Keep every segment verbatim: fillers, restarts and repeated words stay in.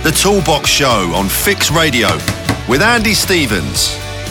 The Toolbox Show on Fix Radio with Andy Stevens.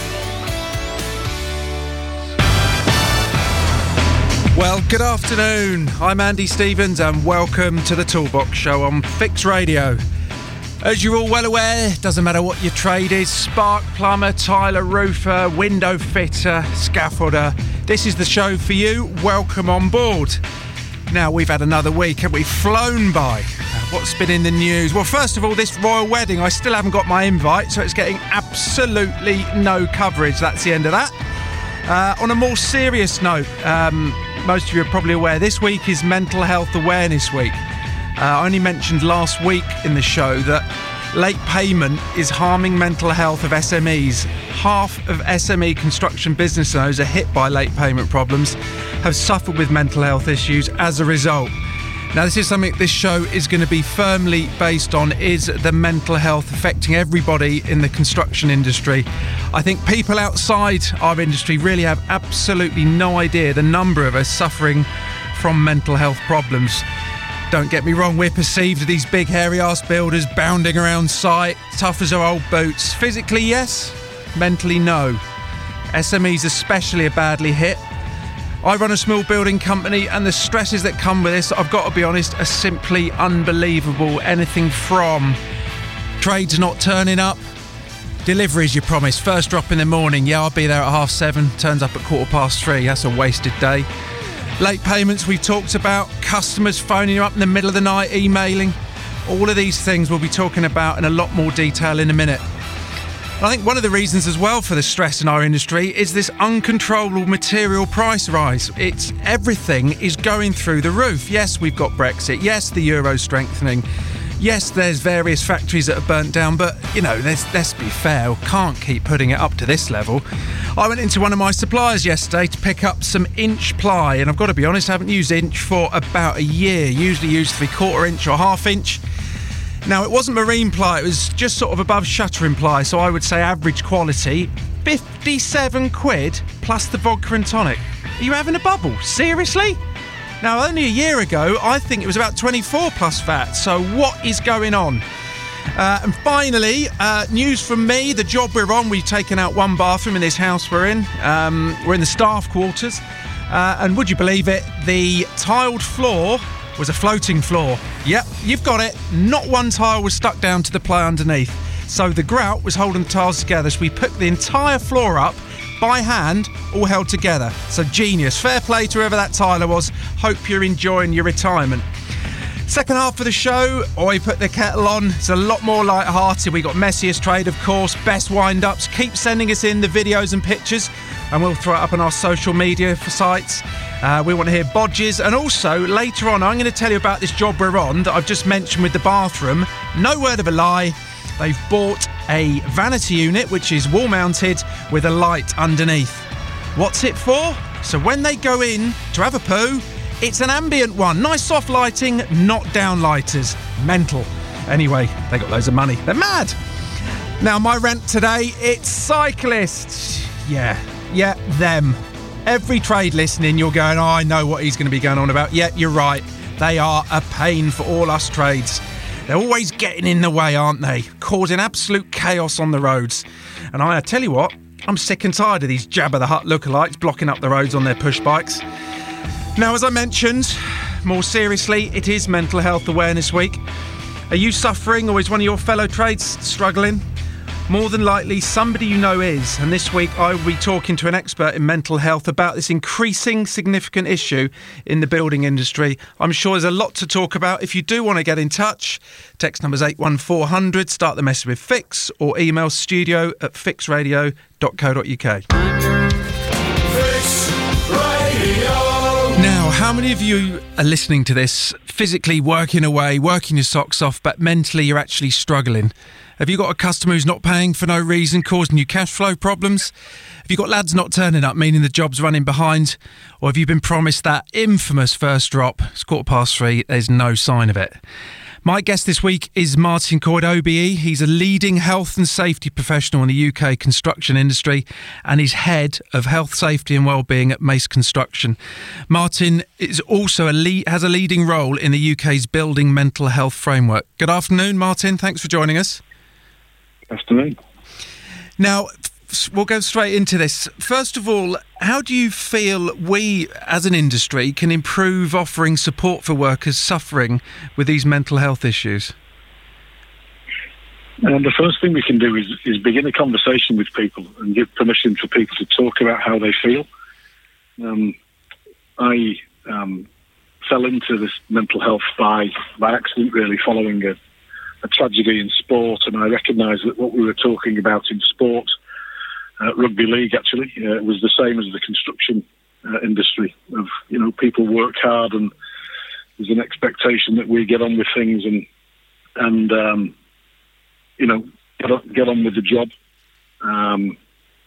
Well, good afternoon. I'm Andy Stevens and welcome to the Toolbox Show on Fix Radio. As you're all well aware, doesn't matter what your trade is, spark plumber, tiler, roofer, window fitter, scaffolder, this is the show for you. Welcome on board. Now, we've had another week and we've flown by. What's been in the news? Well, first of all, this royal wedding, I still haven't got my invite, so it's getting absolutely no coverage. That's the end of that. Uh, on a more serious note, um, most of you are probably aware, this week is Mental Health Awareness Week. Uh, I only mentioned last week in the show that late payment is harming mental health of S M Es. Half of S M E construction business owners are hit by late payment problems, have suffered with mental health issues as a result. Now, this is something this show is going to be firmly based on, is the mental health affecting everybody in the construction industry. I think people outside our industry really have absolutely no idea the number of us suffering from mental health problems. Don't get me wrong, we're perceived as these big hairy arse builders bounding around site, tough as our old boots. Physically, yes. Mentally, no. S M Es especially are badly hit. I run a small building company and the stresses that come with this, I've got to be honest, are simply unbelievable. Anything from trades not turning up, deliveries you promised, first drop in the morning, yeah, I'll be there at half seven, turns up at quarter past three, that's a wasted day. Late payments we've talked about, customers phoning you up in the middle of the night, emailing. All of these things we'll be talking about in a lot more detail in a minute. I think one of the reasons as well for the stress in our industry is this uncontrollable material price rise. It's everything is going through the roof. Yes, we've got Brexit. Yes, the euro strengthening. Yes, there's various factories that are burnt down, but, you know, let's, let's be fair, we can't keep putting it up to this level. I went into one of my suppliers yesterday to pick up some inch ply, and I've got to be honest, I haven't used inch for about a year. Usually use three quarter inch or half inch. Now, it wasn't marine ply, it was just sort of above shuttering ply, so I would say average quality. fifty-seven quid plus the vodka and tonic. Are you having a bubble? Seriously? Now, only a year ago, I think it was about twenty-four plus V A T, so what is going on? Uh, and finally, uh, news from me, the job we're on, we've taken out one bathroom in this house we're in. Um, we're in the staff quarters, uh, and would you believe it, the tiled floor was a floating floor. Yep, you've got it. Not one tile was stuck down to the ply underneath. So the grout was holding the tiles together. So we put the entire floor up by hand, all held together. So genius. Fair play to whoever that tiler was. Hope you're enjoying your retirement. Second half of the show, I put the kettle on. It's a lot more light-hearted. We got Messiest Trade, of course, best wind-ups. Keep sending us in the videos and pictures, and we'll throw it up on our social media for sites. Uh, we want to hear bodges, and also later on I'm going to tell you about this job we're on that I've just mentioned with the bathroom. No word of a lie, they've bought a vanity unit which is wall mounted with a light underneath. What's it for? So when they go in to have a poo, it's an ambient one, nice soft lighting, not downlighters. Mental. Anyway, they got loads of money, they're mad. Now, my rant today, it's cyclists. Yeah, yeah, them. Every trade listening, you're going, oh, I know what he's going to be going on about. Yeah, you're right. They are a pain for all us trades. They're always getting in the way, aren't they? Causing absolute chaos on the roads. And I tell you what, I'm sick and tired of these Jabba the Hutt lookalikes blocking up the roads on their push bikes. Now, as I mentioned, more seriously, it is Mental Health Awareness Week. Are you suffering, or is one of your fellow trades struggling? More than likely, somebody you know is, and this week I will be talking to an expert in mental health about this increasing significant issue in the building industry. I'm sure there's a lot to talk about. If you do want to get in touch, text numbers eight one four hundred, start the message with Fix, or email studio at fixradio dot co dot uk. Fix Radio. Now, how many of you are listening to this, physically working away, working your socks off, but mentally you're actually struggling? Have you got a customer who's not paying for no reason, causing you cash flow problems? Have you got lads not turning up, meaning the job's running behind? Or have you been promised that infamous first drop? It's quarter past three, there's no sign of it. My guest this week is Martin Coyd, O B E. He's a leading health and safety professional in the U K construction industry and he's head of health, safety and wellbeing at Mace Construction. Martin is also a lead, has a leading role in the U K's Building Mental Health Framework. Good afternoon, Martin. Thanks for joining us. Afternoon. Now, we'll go straight into this. First of all, how do you feel we, as an industry, can improve offering support for workers suffering with these mental health issues? And the first thing we can do is, is begin a conversation with people and give permission for people to talk about how they feel. Um, I um, fell into this mental health by, by accident, really, following a, a tragedy in sport, and I recognised that what we were talking about in sport, Uh, rugby league actually, uh, was the same as the construction uh, industry of, you know, people work hard and there's an expectation that we get on with things and, and um, you know, get on, get on with the job. Um,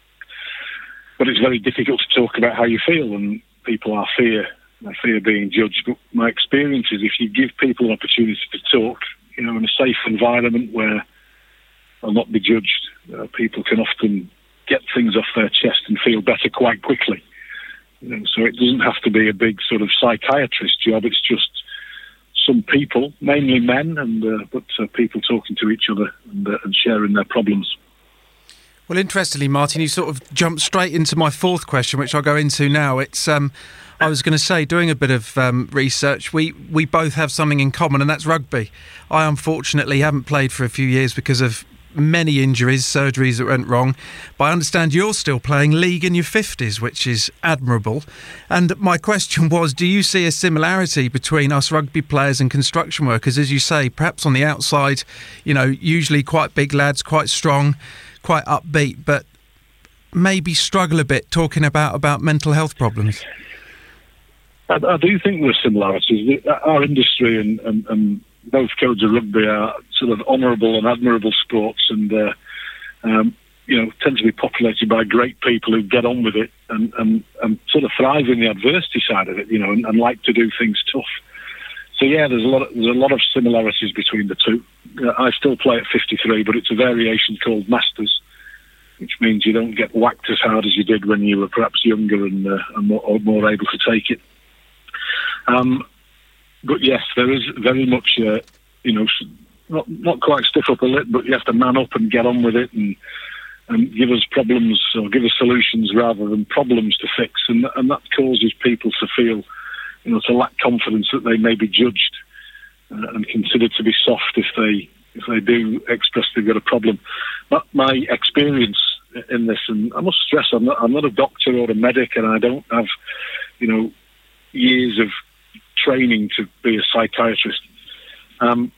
but it's very difficult to talk about how you feel, and people are fear, I fear being judged. But my experience is if you give people an opportunity to talk, you know, in a safe environment where they'll not be judged, uh, people can often get things off their chest and feel better quite quickly. You know, so it doesn't have to be a big sort of psychiatrist job. It's just some people, mainly men, and uh, but uh, people talking to each other and, uh, and sharing their problems. Well, interestingly, Martin, you sort of jumped straight into my fourth question, which I'll go into now. It's, um, I was going to say, doing a bit of um, research, we, we both have something in common, and that's rugby. I unfortunately haven't played for a few years because of many injuries, surgeries that went wrong, but I understand you're still playing league in your fifties, which is admirable. And my question was, do you see a similarity between us rugby players and construction workers? As you say, perhaps on the outside, you know, usually quite big lads, quite strong, quite upbeat, but maybe struggle a bit talking about, about mental health problems. I, I do think there are similarities. Our industry and, and, and both codes of rugby are sort of honourable and admirable sports, and uh, um, you know, tend to be populated by great people who get on with it and, and, and sort of thrive in the adversity side of it, you know, and, and like to do things tough. So yeah, there's a lot of, there's a lot of similarities between the two. Uh, I still play at fifty-three, but it's a variation called Masters, which means you don't get whacked as hard as you did when you were perhaps younger and, uh, and more, or more able to take it. Um, But yes, there is very much, uh, you know, not not quite stiff upper lip, but you have to man up and get on with it and and give us problems or give us solutions rather than problems to fix, and and that causes people to feel, you know, to lack confidence that they may be judged uh, and considered to be soft if they if they do express they've got a problem. But my experience in this, and I must stress, I'm not I'm not a doctor or a medic, and I don't have, you know, years of training to be a psychiatrist. Um,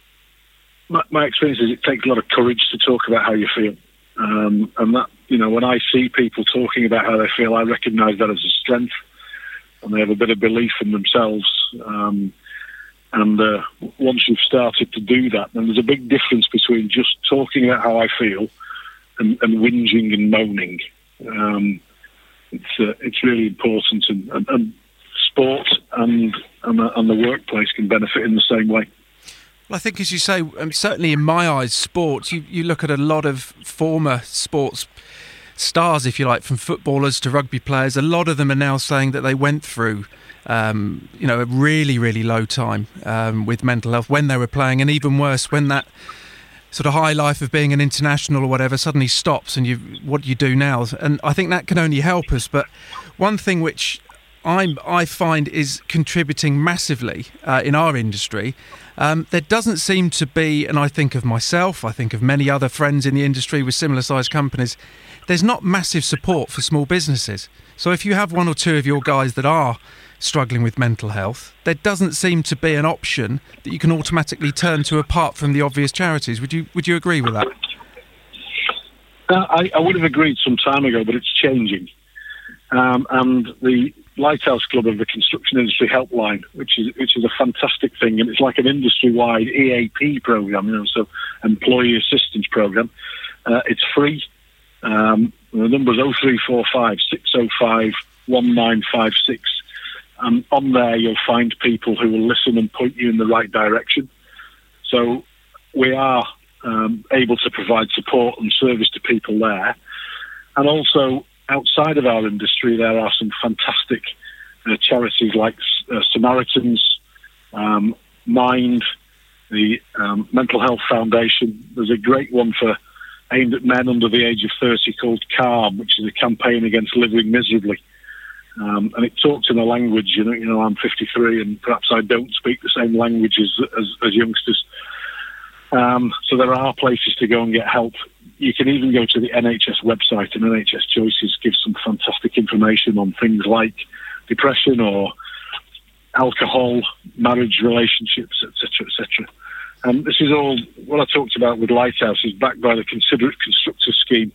my, my experience is it takes a lot of courage to talk about how you feel. Um, and that, you know, when I see people talking about how they feel, I recognise that as a strength, and they have a bit of belief in themselves. Um, and uh, once you've started to do that, then there's a big difference between just talking about how I feel and, and whinging and moaning. Um, it's uh, it's really important, and, and, and sport and, and and the workplace can benefit in the same way. Well, I think, as you say, um, certainly in my eyes, sports, you, you look at a lot of former sports stars, if you like, from footballers to rugby players. A lot of them are now saying that they went through, um, you know, a really, really low time um, with mental health when they were playing, and even worse, when that sort of high life of being an international or whatever suddenly stops, and you what do you do now? And I think that can only help us. But one thing which I'm, I find is contributing massively uh, in our industry. Um, there doesn't seem to be, and I think of myself, I think of many other friends in the industry with similar sized companies, there's not massive support for small businesses. So if you have one or two of your guys that are struggling with mental health, there doesn't seem to be an option that you can automatically turn to apart from the obvious charities. Would you would you agree with that? Uh, I, I would have agreed some time ago, but it's changing. Um, and the Lighthouse Club of the Construction Industry Helpline, which is which is a fantastic thing, and it's like an industry-wide E A P program, you know, so Employee Assistance Program. Uh, it's free. Um, the number is oh three four five, six oh five, one nine five six. And on there, you'll find people who will listen and point you in the right direction. So we are um, able to provide support and service to people there. And also, outside of our industry, there are some fantastic uh, charities like uh, Samaritans, um, Mind, the um, Mental Health Foundation. There's a great one for aimed at men under the age of thirty called CALM, which is a campaign against living miserably. Um, and it talks in a language, you know, you know, I'm fifty-three and perhaps I don't speak the same language as, as, as youngsters. Um, so there are places to go and get help. You can even go to the N H S website, and N H S Choices gives some fantastic information on things like depression or alcohol, marriage, relationships, et cetera, et cetera. And this is all, what I talked about with Lighthouse is backed by the Considerate Constructor Scheme.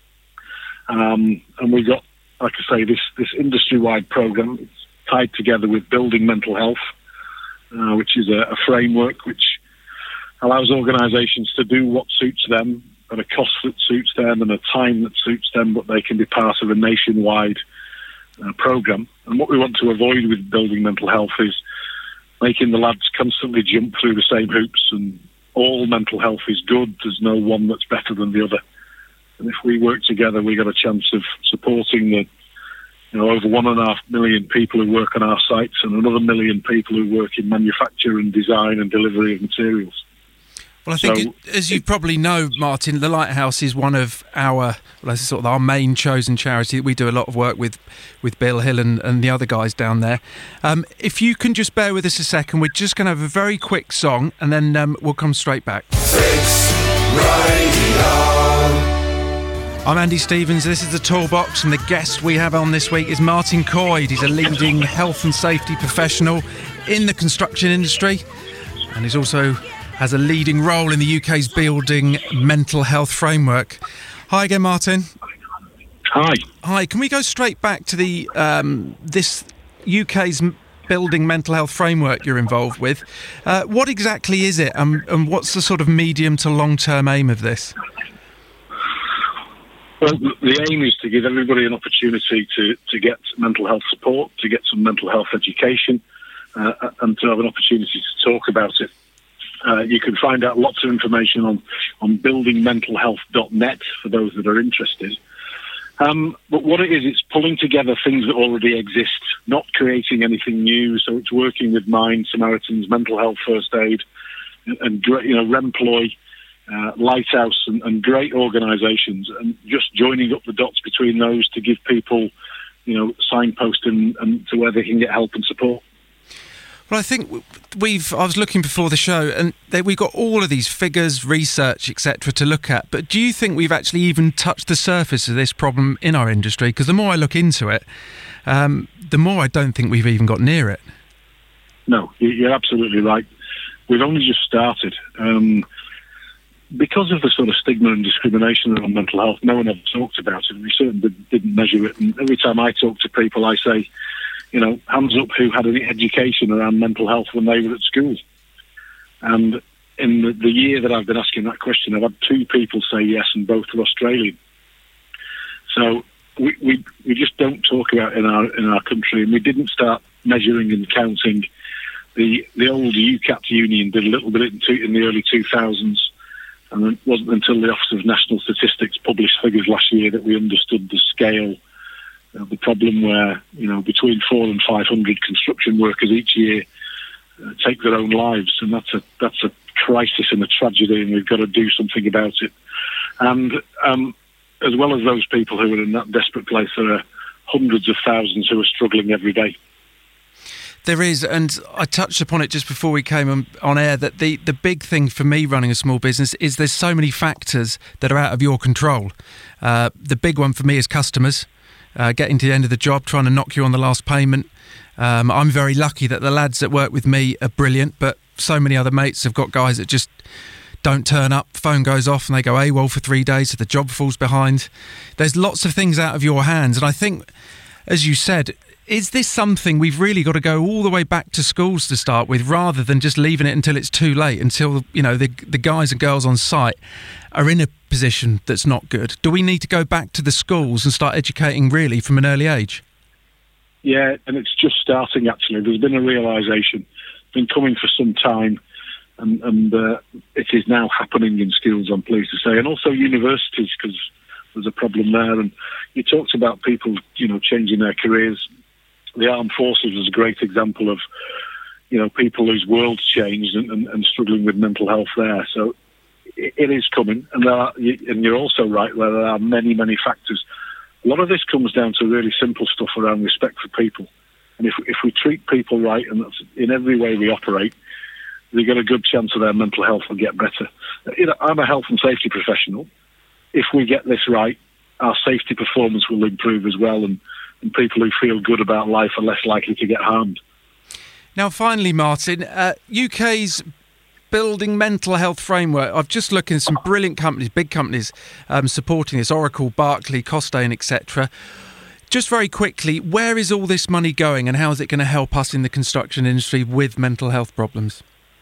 Um, and we've got, like I say, this, this industry-wide programme. It's tied together with Building Mental Health, uh, which is a, a framework which allows organisations to do what suits them at a cost that suits them and a time that suits them, but they can be part of a nationwide uh, programme. And what we want to avoid with Building Mental Health is making the lads constantly jump through the same hoops, and all mental health is good. There's no one that's better than the other. And if we work together, we got a chance of supporting the, you know, over one and a half million people who work on our sites and another million people who work in manufacture and design and delivery of materials. Well, I think, so, it, as you probably know, Martin, the Lighthouse is one of our, well, this is sort of our main chosen charity. We do a lot of work with, with Bill Hill and, and the other guys down there. Um, if you can just bear with us a second, we're just going to have a very quick song, and then um, we'll come straight back. Fix Radio. I'm Andy Stevens, this is the Toolbox, and the guest we have on this week is Martin Coyd. He's a leading health and safety professional in the construction industry, and he's also has a leading role in the U K's Building Mental Health Framework. Hi again, Martin. Hi. Hi, can we go straight back to the um, this U K's Building Mental Health Framework you're involved with? Uh, what exactly is it, and, and what's the sort of medium to long-term aim of this? Well, the aim is to give everybody an opportunity to, to get mental health support, to get some mental health education, uh, and to have an opportunity to talk about it. Uh, you can find out lots of information on, on building mental health dot net for those that are interested. Um, but what it is, it's pulling together things that already exist, not creating anything new. So it's working with Mind, Samaritans, Mental Health First Aid, and, and you know, Remploy, uh, Lighthouse, and, and great organisations, and just joining up the dots between those to give people, you know, signposting and to where they can get help and support. Well, I think we've. I was looking before the show, and they, we've got all of these figures, research, et cetera, to look at. But do you think we've actually even touched the surface of this problem in our industry? Because the more I look into it, um, the more I don't think we've even got near it. No, you're absolutely right. We've only just started. Um, because of the sort of stigma and discrimination around mental health, no one ever talked about it, and we certainly didn't measure it. And every time I talk to people, I say, you know, hands up who had any education around mental health when they were at school. And in the, the year that I've been asking that question, I've had two people say yes, and both are Australian. So we, we we just don't talk about it in our in our country, and we didn't start measuring and counting. The the old U C A T union did a little bit in, two, in the early two thousands, and it wasn't until the Office of National Statistics published figures last year that we understood the scale. Uh, the problem where, you know, between four and five hundred construction workers each year uh, take their own lives, and that's a that's a crisis and a tragedy, and we've got to do something about it. And um, as well as those people who are in that desperate place, there are hundreds of thousands who are struggling every day. There is, and I touched upon it just before we came on, on air, that the, the big thing for me running a small business is there's so many factors that are out of your control. Uh, the big one for me is customers. Uh, getting to the end of the job, trying to knock you on the last payment. Um, I'm very lucky that the lads that work with me are brilliant, but so many other mates have got guys that just don't turn up, phone goes off and they go AWOL for three days, so the job falls behind. There's lots of things out of your hands, and I think, as you said, is this something we've really got to go all the way back to schools to start with, rather than just leaving it until it's too late, until, you know, the the guys and girls on site are in a position that's not good? Do we need to go back to the schools and start educating really from an early age? Yeah, and it's just starting, actually. There's been a realisation, been coming for some time. And, and uh, it is now happening in schools, I'm pleased to say, and also universities, because there's a problem there. And you talked about people, you know, changing their careers. The armed forces is a great example of, you know, people whose world's changed and, and, and struggling with mental health there. So it, it is coming, and there are, and you're also right, where there are many, many factors. A lot of this comes down to really simple stuff around respect for people. And if if we treat people right, and that's in every way we operate, they get a good chance of their mental health will get better. You know, I'm a health and safety professional. If we get this right, our safety performance will improve as well, and, and people who feel good about life are less likely to get harmed. Now, finally, Martin, uh, U K's building mental health framework. I've just looked at some brilliant companies, big companies um, supporting this, Oracle, Barclay, Costain, et cetera. Just very quickly, where is all this money going, and how is it going to help us in the construction industry with mental health problems?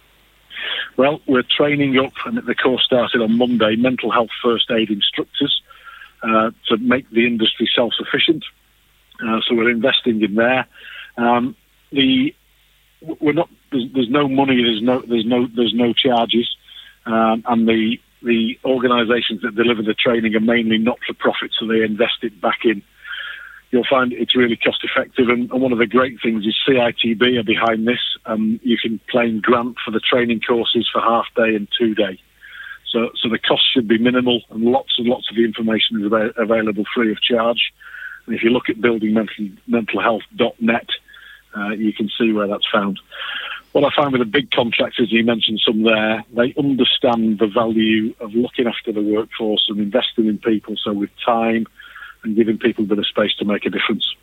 Well, we're training up, and the course started on Monday, mental health first aid instructors uh, to make the industry self-sufficient. Uh, so we're investing in there. Um, the we're not. There's, there's no money. There's no. There's no. There's no charges. Um, and the the organisations that deliver the training are mainly not-for-profit, so they invest it back in. You'll find it's really cost-effective, and, and one of the great things is C I T B are behind this. Um, you can claim grant for the training courses for half-day and two-day. So so the cost should be minimal, and lots and lots of the information is av- available free of charge. And if you look at building mental, mental health dot net, uh, you can see where that's found. What I find with the big contractors, you mentioned some there, they understand the value of looking after the workforce and investing in people, so with time and giving people a bit of space to make a difference.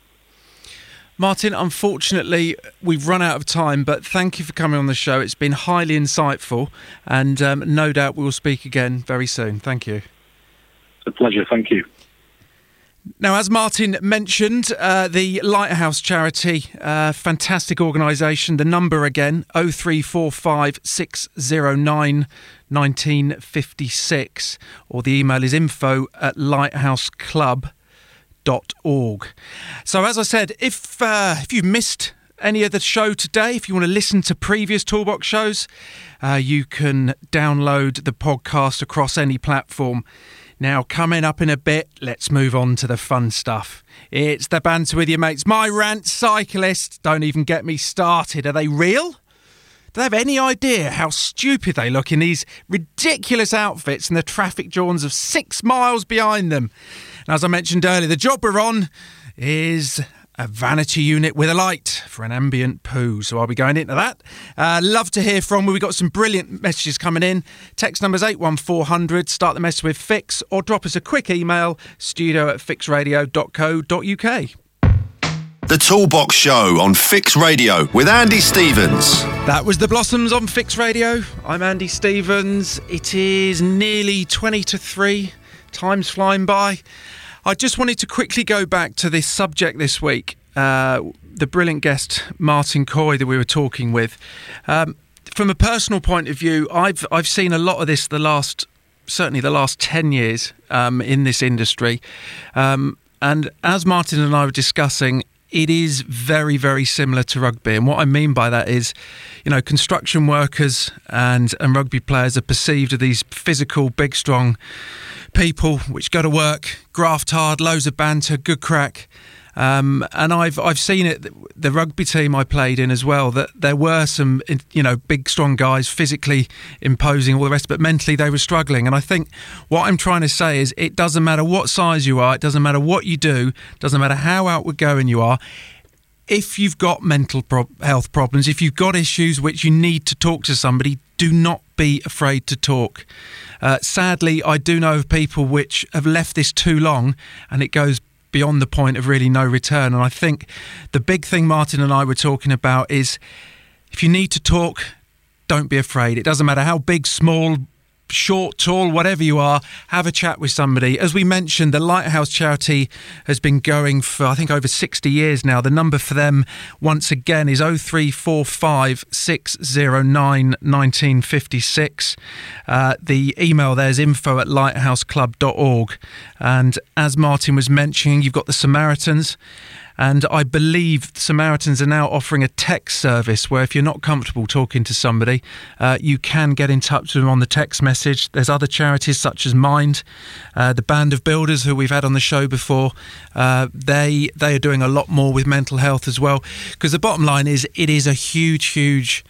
Martin, unfortunately, we've run out of time, but thank you for coming on the show. It's been highly insightful, and um, no doubt we will speak again very soon. Thank you. It's a pleasure. Thank you. Now, as Martin mentioned, uh, the Lighthouse charity, uh, fantastic organisation. The number again, oh three four five, six oh nine, one nine five six, or the email is info at lighthouse club dot org. So, as I said, if uh, if you've missed any of the show today, if you want to listen to previous Toolbox shows, uh, you can download the podcast across any platform. Now, coming up in a bit, let's move on to the fun stuff. It's the banter with your mates. My rant cyclists, don't even get me started. Are they real? Do they have any idea how stupid they look in these ridiculous outfits and the traffic jams of six miles behind them? And as I mentioned earlier, the job we're on is a vanity unit with a light for an ambient poo. So I'll be going into that. Uh, love to hear from you. We've got some brilliant messages coming in. Text numbers eight one four hundred. Start the message with Fix, or drop us a quick email, studio at fix radio dot co dot uk. The Toolbox Show on Fix Radio with Andy Stevens. That was the Blossoms on Fix Radio. I'm Andy Stevens. It is nearly twenty to three. Time's flying by. I just wanted to quickly go back to this subject this week. Uh, the brilliant guest, Martin Coy, that we were talking with. Um, from a personal point of view, I've I've seen a lot of this the last, certainly the last ten years um, in this industry. Um, and as Martin and I were discussing, it is very, very similar to rugby. And what I mean by that is, you know, construction workers and, and rugby players are perceived as these physical, big, strong people which go to work, graft hard, loads of banter, good crack. Um, and I've I've seen it, the rugby team I played in as well, that there were some, you know, big, strong guys, physically imposing, all the rest, but mentally they were struggling. And I think what I'm trying to say is it doesn't matter what size you are, it doesn't matter what you do, doesn't matter how outward going you are. If you've got mental pro- health problems, if you've got issues which you need to talk to somebody, do not be afraid to talk. Uh, sadly, I do know of people which have left this too long, and it goes beyond the point of really no return. And I think the big thing Martin and I were talking about is, if you need to talk, don't be afraid. It doesn't matter how big, small, short, tall, whatever you are, have a chat with somebody. As we mentioned, the Lighthouse charity has been going for, I think, over sixty years now. The number for them, once again, is oh three four five, six oh nine, one nine five six. Uh, the email there is info at lighthouse club dot org. And as Martin was mentioning, you've got the Samaritans. And I believe Samaritans are now offering a text service where if you're not comfortable talking to somebody, uh, you can get in touch with them on the text message. There's other charities such as Mind, uh, the Band of Builders, who we've had on the show before. Uh, they they are doing a lot more with mental health as well. Because the bottom line is, it is a huge, huge,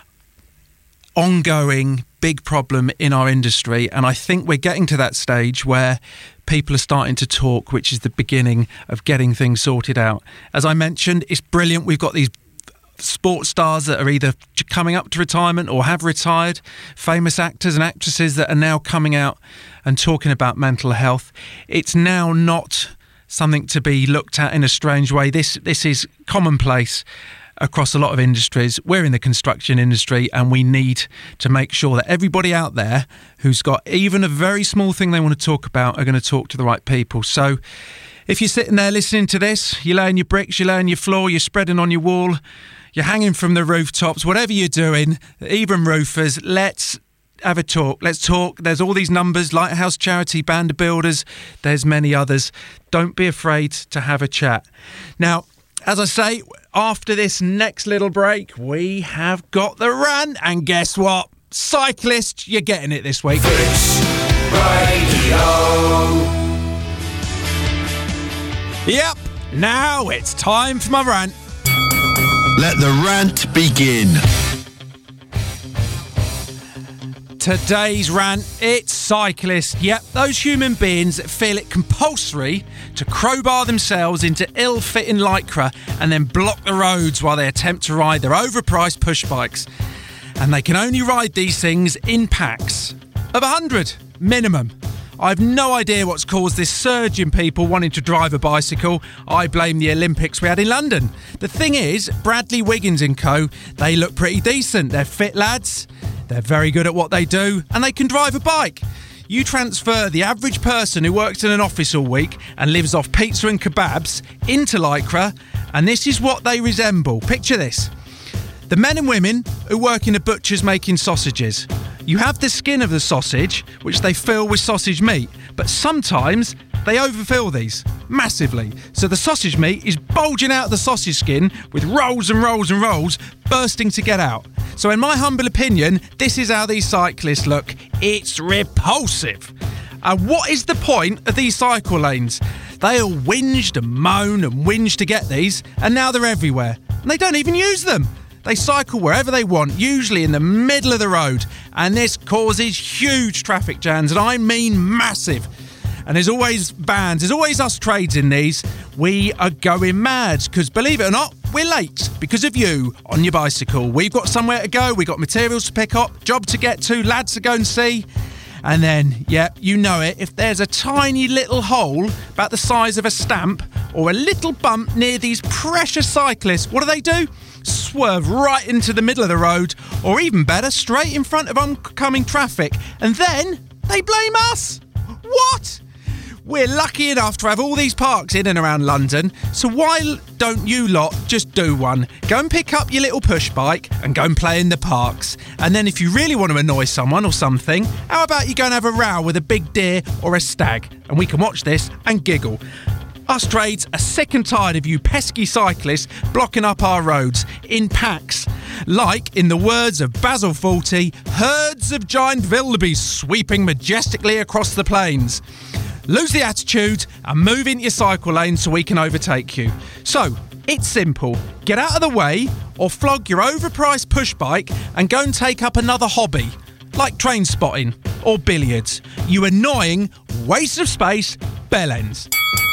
ongoing, big problem in our industry. And I think we're getting to that stage where people are starting to talk, which is the beginning of getting things sorted out. As I mentioned, it's brilliant. We've got these sports stars that are either coming up to retirement or have retired, famous actors and actresses that are now coming out and talking about mental health. It's now not something to be looked at in a strange way. This this is commonplace across a lot of industries. We're in the construction industry, and we need to make sure that everybody out there who's got even a very small thing they want to talk about are going to talk to the right people. So if you're sitting there listening to this, you're laying your bricks, you're laying your floor, you're spreading on your wall, you're hanging from the rooftops, whatever you're doing, even roofers, let's have a talk. Let's talk. There's all these numbers, Lighthouse Charity, Band of Builders, there's many others. Don't be afraid to have a chat. Now, as I say, after this next little break, we have got the rant. And guess what? Cyclist, you're getting it this week. Fix Radio. Yep, now it's time for my rant. Let the rant begin. Today's rant, it's cyclists. Yep, those human beings that feel it compulsory to crowbar themselves into ill-fitting Lycra and then block the roads while they attempt to ride their overpriced push bikes. And they can only ride these things in packs of one hundred minimum. I've no idea what's caused this surge in people wanting to drive a bicycle. I blame the Olympics we had in London. The thing is, Bradley Wiggins and co, they look pretty decent. They're fit lads. They're very good at what they do, and they can drive a bike. You transfer the average person who works in an office all week and lives off pizza and kebabs into Lycra, and this is what they resemble. Picture this. The men and women who work in a butcher's making sausages. You have the skin of the sausage, which they fill with sausage meat, but sometimes they overfill these massively. So the sausage meat is bulging out of the sausage skin with rolls and rolls and rolls bursting to get out. So in my humble opinion, this is how these cyclists look. It's repulsive. And what is the point of these cycle lanes? They all whinged and moaned and whinged to get these, and now they're everywhere. And they don't even use them. They cycle wherever they want, usually in the middle of the road. And this causes huge traffic jams, and I mean massive. And there's always vans, there's always us trades in these. We are going mad, because believe it or not, we're late because of you on your bicycle. We've got somewhere to go, we've got materials to pick up, job to get to, lads to go and see. And then, yeah, you know it, if there's a tiny little hole about the size of a stamp or a little bump near these precious cyclists, what do they do? Swerve right into the middle of the road, or even better, straight in front of oncoming traffic. And then they blame us. What? We're lucky enough to have all these parks in and around London, so why don't you lot just do one? Go and pick up your little push bike and go and play in the parks. And then if you really want to annoy someone or something, how about you go and have a row with a big deer or a stag, and we can watch this and giggle. Us trades are sick and tired of you pesky cyclists blocking up our roads in packs. Like, in the words of Basil Fawlty, herds of giant wildebeest sweeping majestically across the plains. Lose the attitude and move into your cycle lane so we can overtake you. So, it's simple. Get out of the way or flog your overpriced push bike and go and take up another hobby, like train spotting or billiards. You annoying waste of space bellends.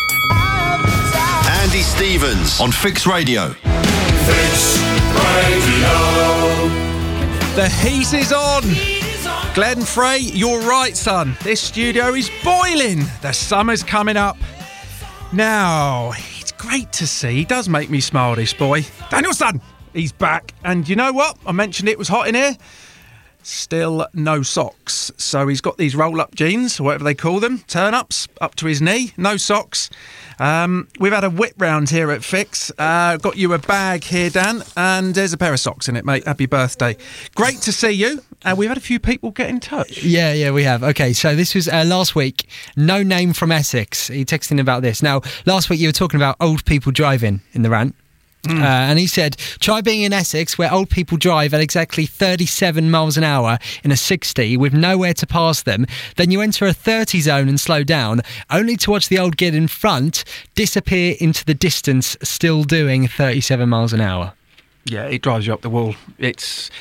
Andy Stevens on Fix Radio. Fix Radio. The heat is on. Glenn Frey, you're right, son. This studio is boiling. The summer's coming up. Now, it's great to see. He does make me smile, this boy. Danielson, he's back. And you know what? I mentioned it was hot in here. Still no socks. So he's got these roll-up jeans, or whatever they call them, turn-ups, up to his knee, no socks. Um, we've had a whip round here at Fix. Uh, got you a bag here, Dan, and there's a pair of socks in it, mate. Happy birthday. Great to see you. And uh, we've had a few people get in touch. Yeah, yeah, we have. Okay, so this was uh, last week. No Name from Essex. He texted in about this. Now, last week you were talking about old people driving in the rant. Mm. Uh, and he said, try being in Essex where old people drive at exactly thirty-seven miles an hour in a sixty with nowhere to pass them. Then you enter a thirty zone and slow down, only to watch the old gid in front disappear into the distance, still doing thirty-seven miles an hour. Yeah, it drives you up the wall. It's...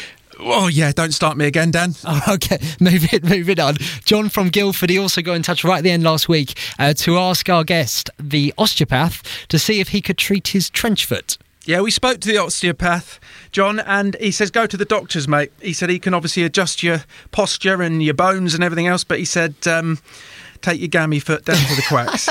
Oh, yeah, don't start me again, Dan. Oh, okay, move it, move it on. John from Guildford, he also got in touch right at the end last week uh, to ask our guest, the osteopath, to see if he could treat his trench foot. Yeah, we spoke to the osteopath, John, and he says go to the doctors, mate. He said he can obviously adjust your posture and your bones and everything else, but he said um, take your gammy foot down to the quacks.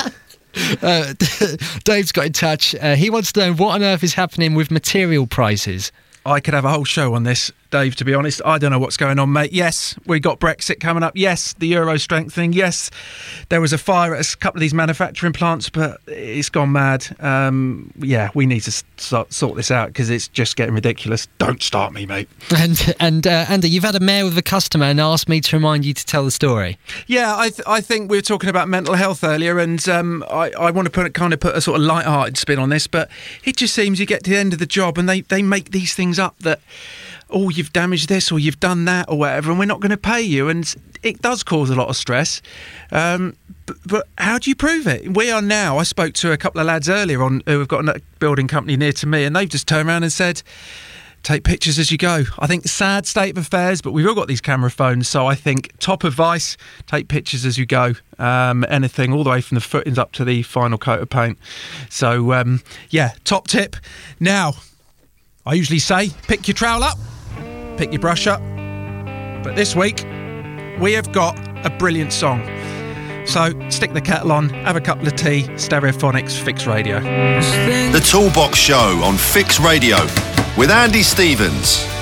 uh, Dave's got in touch. Uh, he wants to know what on earth is happening with material prices. I could have a whole show on this, Dave, to be honest. I don't know what's going on, mate. Yes, we got Brexit coming up. Yes, the euro strengthening. Yes, there was a fire at a couple of these manufacturing plants, but it's gone mad. Um, yeah, we need to start, sort this out because it's just getting ridiculous. Don't start me, mate. And, and uh, Andy, you've had a mail with a customer and asked me to remind you to tell the story. Yeah, I th- I think we were talking about mental health earlier, and um, I, I want to put kind of put a sort of light-hearted spin on this, but it just seems you get to the end of the job and they, they make these things up that, oh, you've damaged this or you've done that or whatever, and we're not going to pay you. And it does cause a lot of stress. Um, but, but how do you prove it? We are now, I spoke to a couple of lads earlier on who have got a building company near to me, and they've just turned around and said, take pictures as you go. I think sad state of affairs, but we've all got these camera phones, so I think top advice, take pictures as you go. Um, anything, all the way from the footings up to the final coat of paint. So, um, yeah, top tip. Now, I usually say, pick your trowel up, pick your brush up. But this week, we have got a brilliant song. So stick the kettle on, have a couple of tea, Stereophonics, Fix Radio. The Toolbox Show on Fix Radio with Andy Stevens.